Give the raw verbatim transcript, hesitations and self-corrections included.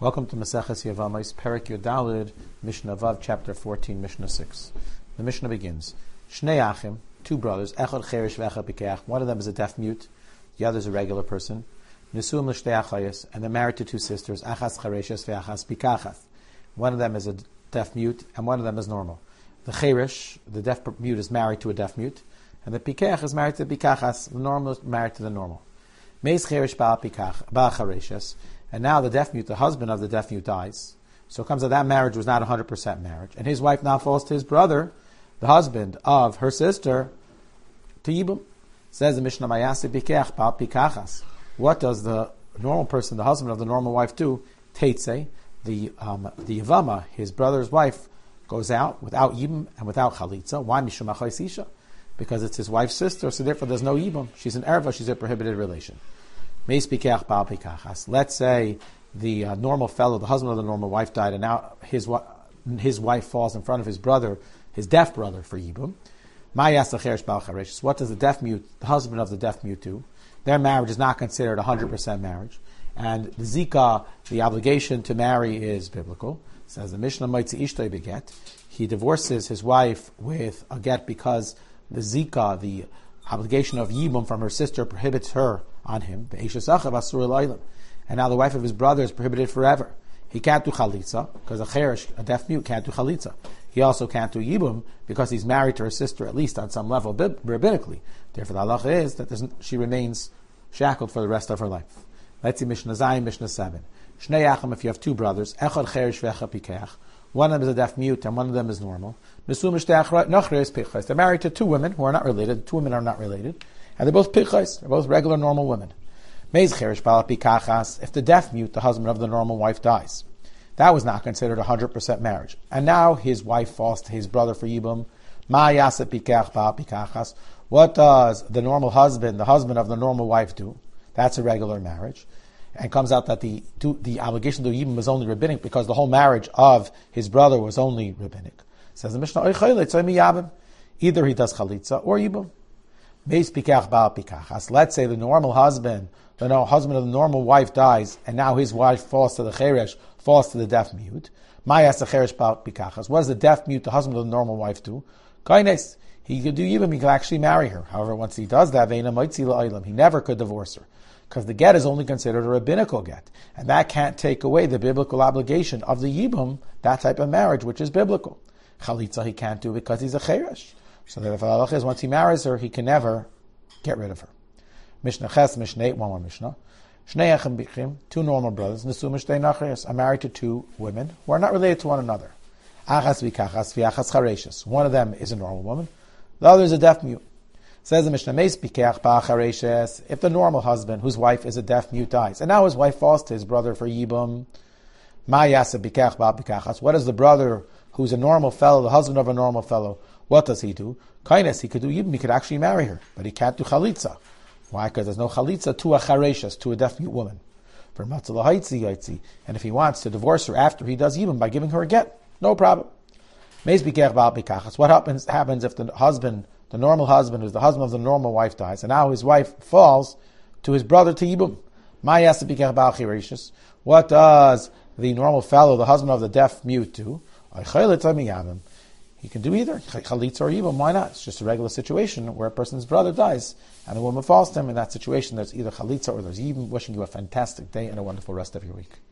Welcome to Maseches Yevamos, Perek Yodalid, Mishnah Vav, Chapter fourteen, Mishnah six. The Mishnah begins. Shnei Achim, two brothers, Echad Cheresh v'Echad Pikeach. One of them is a deaf mute, the other is a regular person. Nisuim l'shtei achayos, and they're married to two sisters, Achas Chereshes v'Achas Pikachas. One of them is a deaf mute, and one of them is normal. The Cheresh, the deaf mute, is married to a deaf mute, and the Pikeach is married to the Pikachas. The normal is married to the normal. Meis Cheresh ba'al Pikach, ba'al Chereshes. And now the deaf mute, the husband of the deaf mute, dies. So it comes that that marriage was not one hundred percent marriage. And his wife now falls to his brother, the husband of her sister, to Yibum. Says the Mishnah, Mayasi Pikeach Ba'al Pikachas. What does the normal person, the husband of the normal wife, do? Teitze, the um, the Yavama, his brother's wife, goes out without Yibum and without Chalitza. Why? Mishum Achais Isha. Because it's his wife's sister, so therefore there's no Yibum. She's an erva, she's a prohibited relation. Let's say the uh, normal fellow, the husband of the normal wife, died, and now his his wife falls in front of his brother, his deaf brother, for Yibum. What does the deaf mute, the husband of the deaf mute, do? Their marriage is not considered a hundred percent marriage, and the zika, the obligation to marry, is biblical. It says the Mishnah, Moitzi Ishtoi beget. He divorces his wife with a get because the zika, the obligation of Yibum from her sister, prohibits her on him. And now the wife of his brother is prohibited forever. He can't do chalitza, because a cheresh, a deaf mute, can't do chalitza. He also can't do Yibum, because he's married to her sister, at least on some level, rabbinically. Therefore the halacha is that she remains shackled for the rest of her life. Let's see Mishnah Zayin, Mishnah seven. Shnei Achim, if you have two brothers, Echad Cheresh v'Echad Pikeach, one of them is a deaf mute and one of them is normal. They're married to two women who are not related. Two women are not related. And they're both pichais. They're both regular, normal women. If the deaf mute, the husband of the normal wife, dies, that was not considered a one hundred percent marriage. And now his wife falls to his brother for Yibum. What does the normal husband, the husband of the normal wife, do? That's a regular marriage. And comes out that the the obligation to Yibum was only rabbinic because the whole marriage of his brother was only rabbinic. Says the Mishnah, either he does chalitza or Yibum. Let's say the normal husband, the no, husband of the normal wife dies, and now his wife falls to the cheresh, falls to the deaf mute. What does the deaf mute, the husband of the normal wife, do? He could do Yibum, he could actually marry her. However, once he does that, he never could divorce her. Because the get is only considered a rabbinical get. And that can't take away the biblical obligation of the Yibum, that type of marriage, which is biblical. Chalitza he can't do because he's a cheresh. So the halach is once he marries her, he can never get rid of her. Mishnah Ches, Mishnah eight, one more Mishnah. Shnei Achim Bichim, two normal brothers, Nesu Mishtei Nachayos, are married to two women who are not related to one another. Achas Vikachas, Viachas Chareshes. One of them is a normal woman, the other is a deaf mute. Says the Mishnah, Meis Pikeach Ba'achareshes, if the normal husband, whose wife is a deaf mute, dies, and now his wife falls to his brother for Yibum, Ma Yasa Pikeach Ba'apikachas, what does the brother, who's a normal fellow, the husband of a normal fellow, what does he do? Kindness, he could do Yibum, he could actually marry her, but he can't do Chalitza. Why? Because there's no Chalitza to a Chareshes, to a deaf mute woman. For Matzah Haitzi Yaitzi, and if he wants to divorce her after he does Yibum by giving her a get, no problem. Meis Pikeach Ba'apikachas, what happens, happens if the husband, the normal husband, who's the husband of the normal wife, dies, and now his wife falls to his brother to Yibum? What does the normal fellow, the husband of the deaf mute, do? He can do either, chalitza or Yibum. Why not? It's just a regular situation where a person's brother dies, and a woman falls to him. In that situation, there's either chalitza or there's Yibum. Wishing you a fantastic day and a wonderful rest of your week.